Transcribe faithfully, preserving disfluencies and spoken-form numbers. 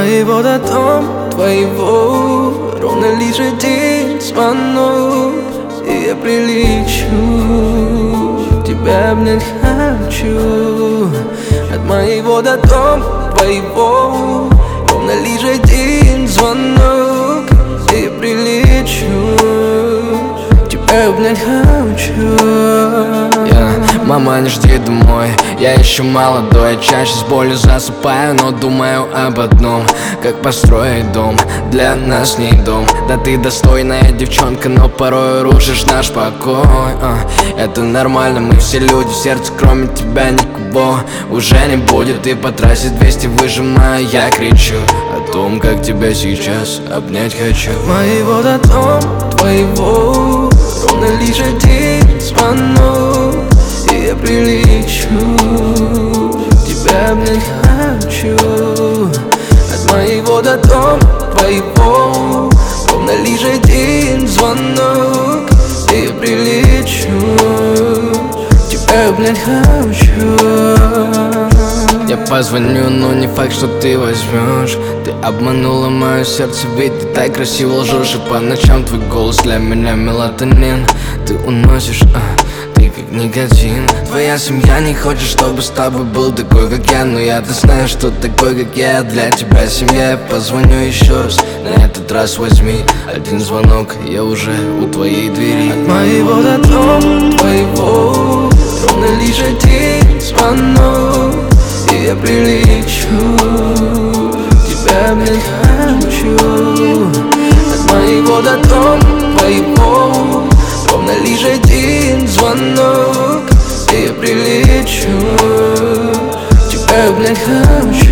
моего до дома твоего ровно лишь один звонок, и я прилечу, тебя обнять хочу. От моего до дома твоего ровно лишь один звонок, и я прилечу, тебя обнять хочу. Yeah. Мама, не жди домой, я еще молодой. Чаще с болью засыпаю, но думаю об одном: как построить дом, для нас не дом. Да ты достойная девчонка, но порой рушишь наш покой. а, Это нормально, мы все люди, в сердце кроме тебя никого уже не будет. И по трассе двести выжимаю, я кричу о том, как тебя сейчас обнять хочу. Моего до дома твоего ровно лишь один звонок, и я прилечу, тебя обнять хочу. От моего до дома твоего ровно лишь один звонок, и я прилечу, тебя обнять хочу. Я позвоню, но не факт, что ты возьмешь. Ты обманула мое сердце, ведь ты так красиво лжешь. И по ночам твой голос для меня мелатонин. Ты уносишь, а, ты как никотин. Твоя семья не хочет, чтобы с тобой был такой, как я. Но я-то знаю, что такой, как я, для тебя семья. Я позвоню еще раз, на этот раз возьми один звонок, я уже у твоей двери. От моего до дома твоего ровно лишь один звонок, и я прилечу, тебя обнять хочу. От моего до дома твоего ровно лишь один звонок, и я прилечу, тебя обнять хочу.